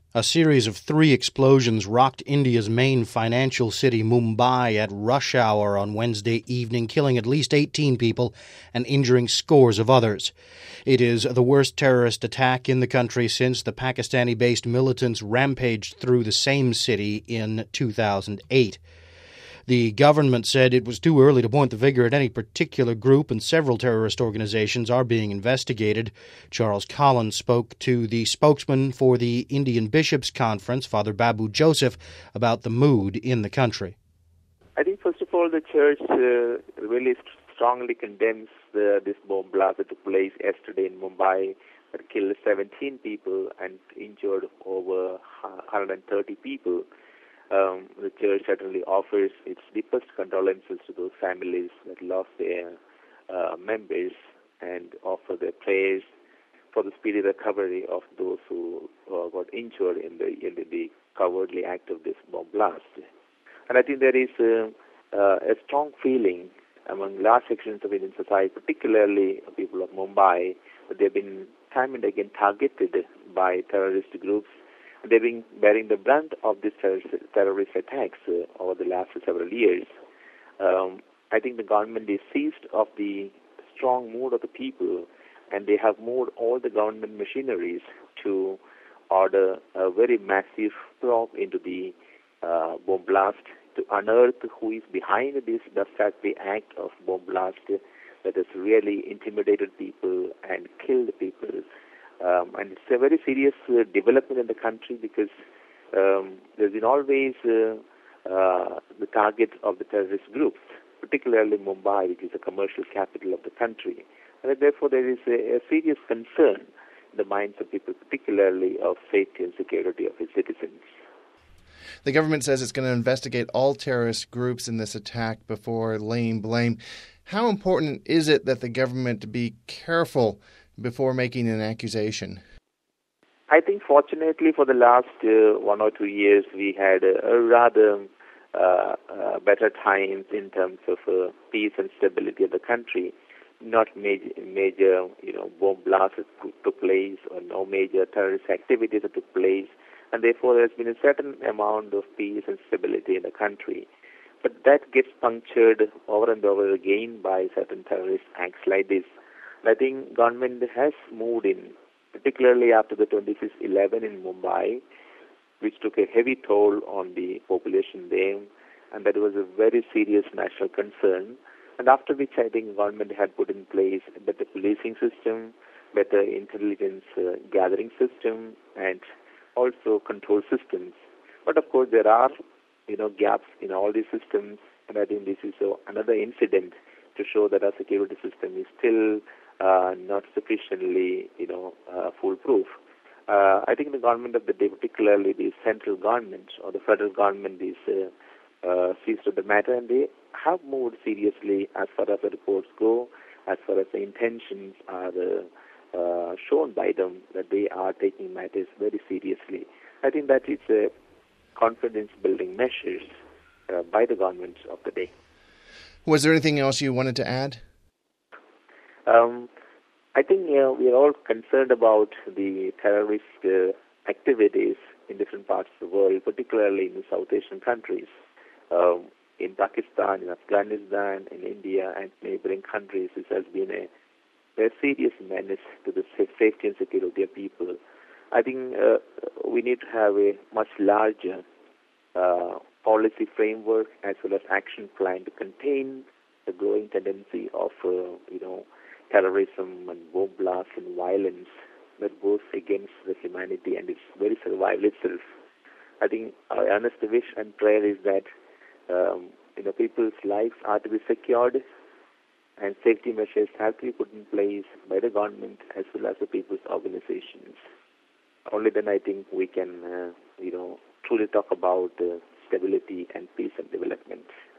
A series of 3 explosions rocked India's main financial city, Mumbai, at rush hour on Wednesday evening, killing at least 18 people and injuring scores of others. It is the worst terrorist attack in the country since the Pakistani-based militants rampaged through the same city in 2008. The government said it was too early to point the finger at any particular group, and several terrorist organizations are being investigated. Charles Collins spoke to the spokesman for the Indian Bishops' Conference, Father Babu Joseph, about the mood in the country. I think, first of all, the church really strongly condemns this bomb blast that took place yesterday in Mumbai that killed 17 people and injured over 130 people. The church certainly offers its deepest condolences to those families that lost their members and offer their prayers for the speedy recovery of those who got injured in the cowardly act of this bomb blast. And I think there is a strong feeling among large sections of Indian society, particularly people of Mumbai, that they've been time and again targeted by terrorist groups. They've been bearing the brunt of these terrorist attacks over the last several years. I think the government is seized of the strong mood of the people, and they have moved all the government machineries to order a very massive probe into the bomb blast to unearth who is behind this dastardly act of bomb blast that has really intimidated people and killed people. And it's a very serious development in the country because there's been always the target of the terrorist groups, particularly Mumbai, which is the commercial capital of the country. And therefore there is a serious concern in the minds of people, particularly of safety and security of its citizens. The government says it's going to investigate all terrorist groups in this attack before laying blame. How important is it that the government be careful before making an accusation? I think fortunately for the last 1 or 2 years, we had a rather better times in terms of peace and stability of the country. Not major bomb blasts that took place, or no major terrorist activities that took place, and therefore there's been a certain amount of peace and stability in the country. But that gets punctured over and over again by certain terrorist acts like this. I think government has moved in, particularly after the 26/11 in Mumbai, which took a heavy toll on the population there, and that was a very serious national concern. And after which I think government had put in place a better policing system, better intelligence gathering system, and also control systems. But of course there are gaps in all these systems, and I think this is another incident to show that our security system is still not sufficiently, foolproof. I think the government of the day, particularly the central government or the federal government, is seized of the matter, and they have moved seriously as far as the reports go, as far as the intentions are shown by them, that they are taking matters very seriously. I think that it's a confidence-building measures by the government of the day. Was there anything else you wanted to add? I think we are all concerned about the terrorist activities in different parts of the world, particularly in the South Asian countries, in Pakistan, in Afghanistan, in India, and neighboring countries. This has been a very serious menace to the safety and security of people. I think we need to have a much larger policy framework as well as action plan to contain the growing tendency of terrorism and bomb blasts and violence that goes against the humanity and its very survival itself. I think our earnest wish and prayer is that people's lives are to be secured and safety measures have to be put in place by the government as well as the people's organizations. Only then I think we can truly talk about stability and peace and development.